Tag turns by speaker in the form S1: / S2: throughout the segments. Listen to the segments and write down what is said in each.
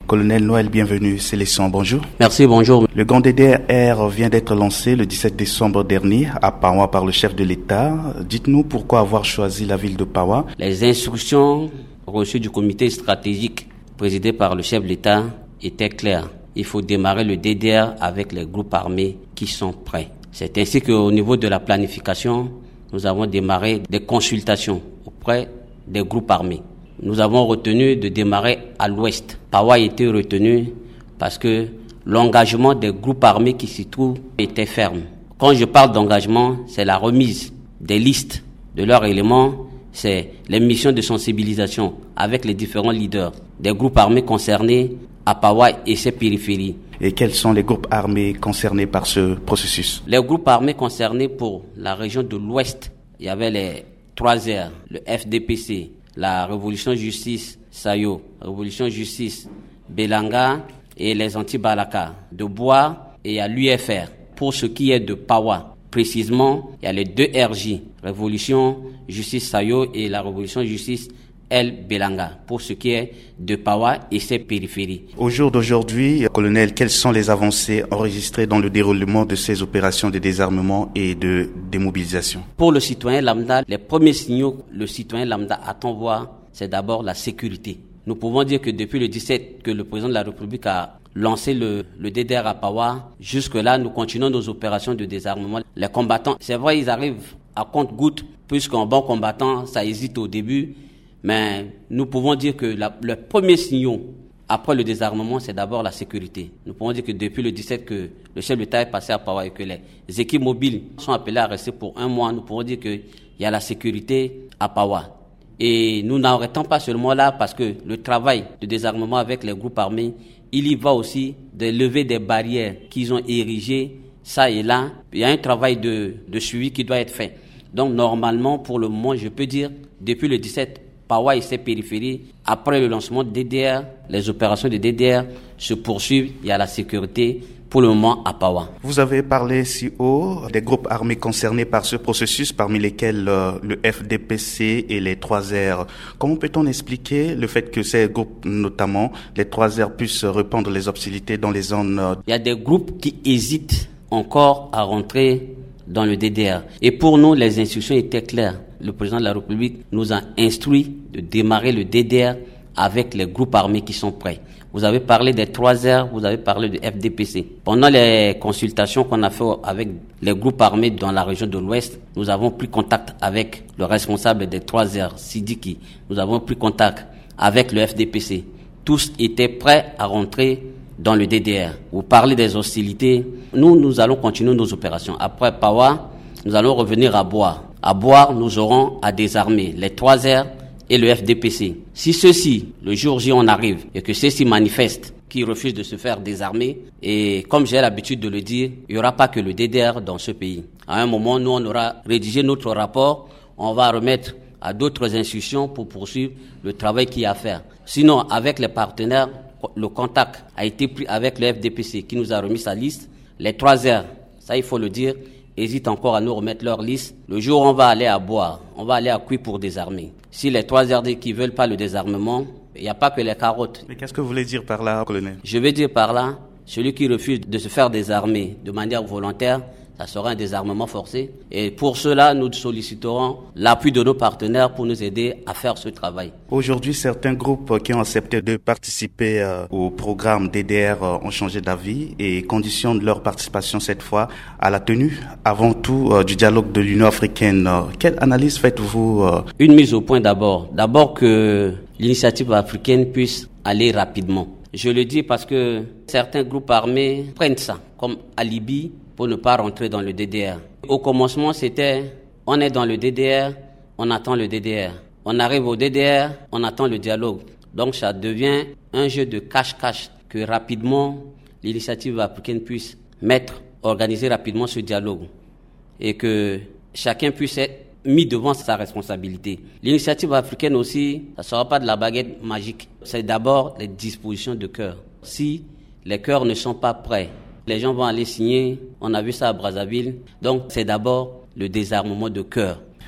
S1: Colonel Noël, bienvenue. Sélection, bonjour.
S2: Merci, bonjour.
S1: Le Grand DDR vient d'être lancé le 17 décembre dernier à Pawa par le chef de l'État. Dites-nous pourquoi avoir choisi la ville de Pawa.
S2: Les instructions reçues du comité stratégique présidé par le chef de l'État étaient claires. Il faut démarrer le DDR avec les groupes armés qui sont prêts. C'est ainsi qu'au niveau de la planification, nous avons démarré des consultations auprès des groupes armés. Nous avons retenu de démarrer à l'ouest. Pawa a été retenu parce que l'engagement des groupes armés qui s'y trouvent était ferme. Quand je parle d'engagement, c'est la remise des listes de leurs éléments, c'est les missions de sensibilisation avec les différents leaders des groupes armés concernés à Pawa et ses périphéries.
S1: Et quels sont les groupes armés concernés par ce processus?
S2: Les groupes armés concernés pour la région de l'ouest, il y avait les 3R, le FDPC, la Révolution Justice Sayo, Révolution Justice Belanga et les anti-Balaka de Bois et à l'UFR. Pour ce qui est de Pawa, précisément, il y a les 2 RJ, Révolution Justice Sayo et la Révolution Justice El Belanga, pour ce qui est de Pawa et ses périphéries.
S1: Au jour d'aujourd'hui, colonel, quelles sont les avancées enregistrées dans le déroulement de ces opérations de désarmement et de démobilisation?
S2: Pour le citoyen lambda, les premiers signaux que le citoyen lambda attend voir, c'est d'abord la sécurité. Nous pouvons dire que depuis le 17 que le président de la République a lancé le DDR à Pawa, jusque-là, nous continuons nos opérations de désarmement. Les combattants, c'est vrai, ils arrivent à compte-gouttes, puisqu'un bon combattant, ça hésite au début. Mais nous pouvons dire que le premier signal après le désarmement, c'est d'abord la sécurité. Nous pouvons dire que depuis le 17 que le chef de l'État est passé à Pawa et que les équipes mobiles sont appelées à rester pour 1 mois, nous pouvons dire qu'il y a la sécurité à Pawa. Et nous n'arrêtons pas seulement là parce que le travail de désarmement avec les groupes armés, il y va aussi de lever des barrières qu'ils ont érigées, ça et là. Il y a un travail de suivi qui doit être fait. Donc normalement, pour le moment, je peux dire, depuis le 17, Pawa et ses périphéries, après le lancement de DDR, les opérations de DDR se poursuivent. Il y a la sécurité pour le moment à Pawa.
S1: Vous avez parlé si haut des groupes armés concernés par ce processus, parmi lesquels le FDPC et les 3R. Comment peut-on expliquer le fait que ces groupes, notamment les 3R, puissent répandre les hostilités dans les zones...
S2: Il y a des groupes qui hésitent encore à rentrer dans le DDR. Et pour nous, les instructions étaient claires. Le président de la République nous a instruit de démarrer le DDR avec les groupes armés qui sont prêts. Vous avez parlé des 3R, vous avez parlé de FDPC. Pendant les consultations qu'on a fait avec les groupes armés dans la région de l'Ouest, nous avons pris contact avec le responsable des 3R, Sidiki. Nous avons pris contact avec le FDPC. Tous étaient prêts à rentrer dans le DDR. Vous parlez des hostilités. Nous allons continuer nos opérations. Après Pawa, nous allons revenir à Bois. À Bois, nous aurons à désarmer les 3R et le FDPC. Si ceux-ci, le jour J, on arrive et que ceux-ci manifestent qui refusent de se faire désarmer, et comme j'ai l'habitude de le dire, il n'y aura pas que le DDR dans ce pays. À un moment, nous, on aura rédigé notre rapport, on va remettre à d'autres institutions pour poursuivre le travail qu'il y a à faire. Sinon, avec les partenaires, le contact a été pris avec le FDPC qui nous a remis sa liste. Les 3R, ça il faut le dire, hésitent encore à nous remettre leur liste. Le jour où on va aller à Bois, on va aller à Kui pour désarmer. Si les 3R qui veulent pas le désarmement, il n'y a pas que les carottes.
S1: Mais qu'est-ce que vous voulez dire par là, colonel?
S2: Je veux dire par là, celui qui refuse de se faire désarmer de manière volontaire, ça sera un désarmement forcé. Et pour cela, nous solliciterons l'appui de nos partenaires pour nous aider à faire ce travail.
S1: Aujourd'hui, certains groupes qui ont accepté de participer au programme DDR ont changé d'avis et conditionnent leur participation cette fois à la tenue, avant tout, du dialogue de l'Union africaine. Quelle analyse faites-vous?
S2: Une mise au point d'abord. D'abord que l'initiative africaine puisse aller rapidement. Je le dis parce que certains groupes armés prennent ça comme alibi pour ne pas rentrer dans le DDR. Au commencement, c'était, on est dans le DDR, on attend le DDR. On arrive au DDR, on attend le dialogue. Donc ça devient un jeu de cache-cache que rapidement, l'initiative africaine puisse organiser rapidement ce dialogue et que chacun puisse être mis devant sa responsabilité. L'initiative africaine aussi, ça ne sera pas de la baguette magique. C'est d'abord les dispositions de cœur. Si les cœurs ne sont pas prêts, les gens vont aller signer. On a vu ça à Brazzaville. Donc, c'est d'abord le désarmement de cœur.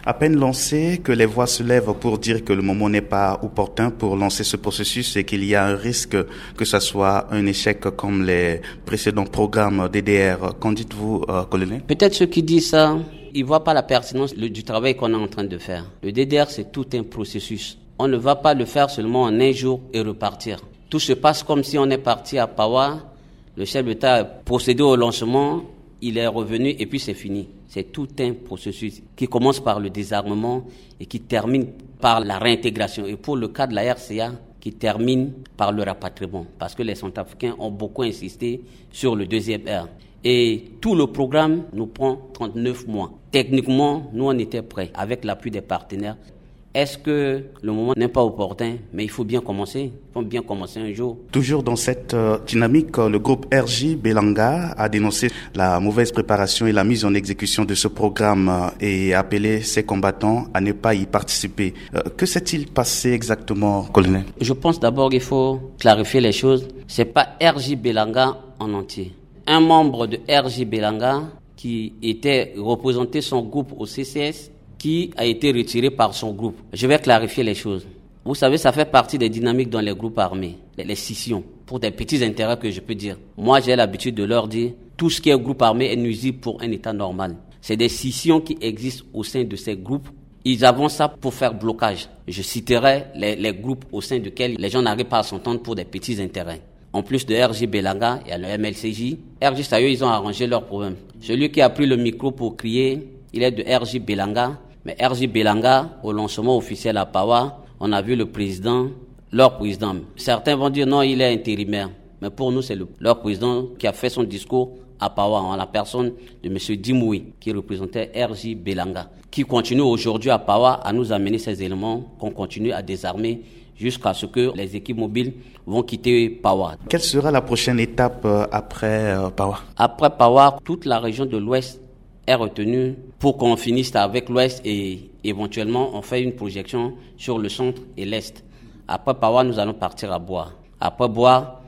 S1: À peine lancé que les voix se lèvent pour dire que le moment n'est pas opportun pour lancer ce processus et qu'il y a un risque que ça soit un échec comme les précédents programmes DDR. Qu'en dites-vous, colonel?
S2: Peut-être ceux qui disent ça, ils voient pas la pertinence du travail qu'on est en train de faire. Le DDR, c'est tout un processus. On ne va pas le faire seulement en un jour et repartir. Tout se passe comme si on est parti à Pawa, le chef d'État a procédé au lancement, il est revenu et puis c'est fini. C'est tout un processus qui commence par le désarmement et qui termine par la réintégration. Et pour le cas de la RCA, qui termine par le rapatriement. Parce que les Centrafricains ont beaucoup insisté sur le deuxième R. Et tout le programme nous prend 39 mois. Techniquement, nous on était prêts avec l'appui des partenaires. Est-ce que le moment n'est pas opportun? Mais il faut bien commencer. Il faut bien commencer un jour.
S1: Toujours dans cette dynamique, le groupe RJ Belanga a dénoncé la mauvaise préparation et la mise en exécution de ce programme et appelé ses combattants à ne pas y participer. Que s'est-il passé exactement, colonel?
S2: Je pense d'abord qu'il faut clarifier les choses. C'est pas RJ Belanga en entier. Un membre de RJ Belanga qui était représenté son groupe au CCS, qui a été retiré par son groupe. Je vais clarifier les choses. Vous savez, ça fait partie des dynamiques dans les groupes armés, les scissions, pour des petits intérêts que je peux dire. Moi, j'ai l'habitude de leur dire, tout ce qui est groupe armé est nuisible pour un État normal. C'est des scissions qui existent au sein de ces groupes. Ils avancent ça pour faire blocage. Je citerai les groupes au sein desquels les gens n'arrivent pas à s'entendre pour des petits intérêts. En plus de RJ Belanga, il y a le MLCJ. RJ Sayo, ils ont arrangé leurs problèmes. Celui qui a pris le micro pour crier, il est de RJ Belanga. Mais RJ Belanga, au lancement officiel à Pawa, on a vu le président, leur président. Certains vont dire non, il est intérimaire. Mais pour nous, c'est leur président qui a fait son discours à Pawa, en la personne de M. Dimoui, qui représentait RJ Belanga, qui continue aujourd'hui à Pawa à nous amener ces éléments qu'on continue à désarmer jusqu'à ce que les équipes mobiles vont quitter Pawa.
S1: Quelle sera la prochaine étape après Pawa?
S2: Après Pawa, toute la région de l'Ouest est retenue pour qu'on finisse avec l'Ouest et éventuellement on fait une projection sur le centre et l'Est. Après Pawa, nous allons partir à Bois. Après Bois,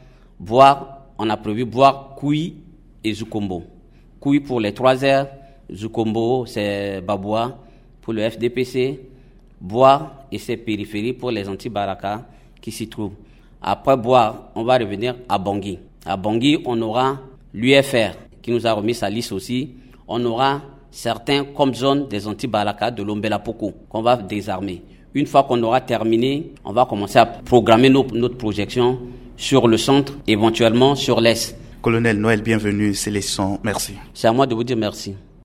S2: on a prévu Bois, Koui et Zukombo. Koui pour les 3 heures, Zukombo c'est Baboua pour le FDPC, Bois et ses périphéries pour les anti-Baraka qui s'y trouvent. Après Bois, on va revenir à Bangui. À Bangui, on aura l'UFR qui nous a remis sa liste aussi. On aura certains comme zone des anti-Balaka de l'Ombela-Poko qu'on va désarmer. Une fois qu'on aura terminé, on va commencer à programmer notre projection sur le centre, éventuellement sur l'Est.
S1: Colonel Noël, bienvenue, c'est les sons. Merci.
S2: C'est à moi de vous dire merci.